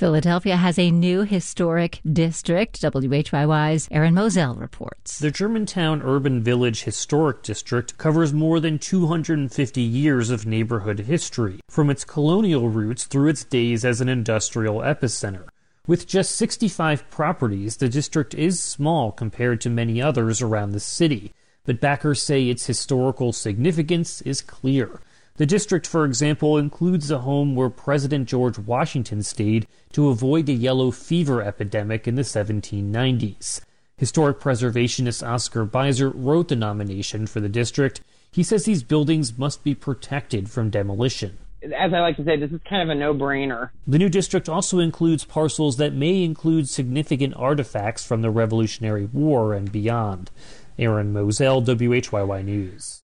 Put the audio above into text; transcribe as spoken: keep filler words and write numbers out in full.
Philadelphia has a new historic district. W H Y Y's Aaron Moselle reports. The Germantown Urban Village Historic District covers more than two hundred fifty years of neighborhood history, from its colonial roots through its days as an industrial epicenter. With just sixty-five properties, the district is small compared to many others around the city, but backers say its historical significance is clear. The district, for example, includes the home where President George Washington stayed to avoid the yellow fever epidemic in the seventeen nineties. Historic preservationist Oscar Beiser wrote the nomination for the district. He says these buildings must be protected from demolition. As I like to say, this is kind of a no-brainer. The new district also includes parcels that may include significant artifacts from the Revolutionary War and beyond. Aaron Moselle, W H Y Y News.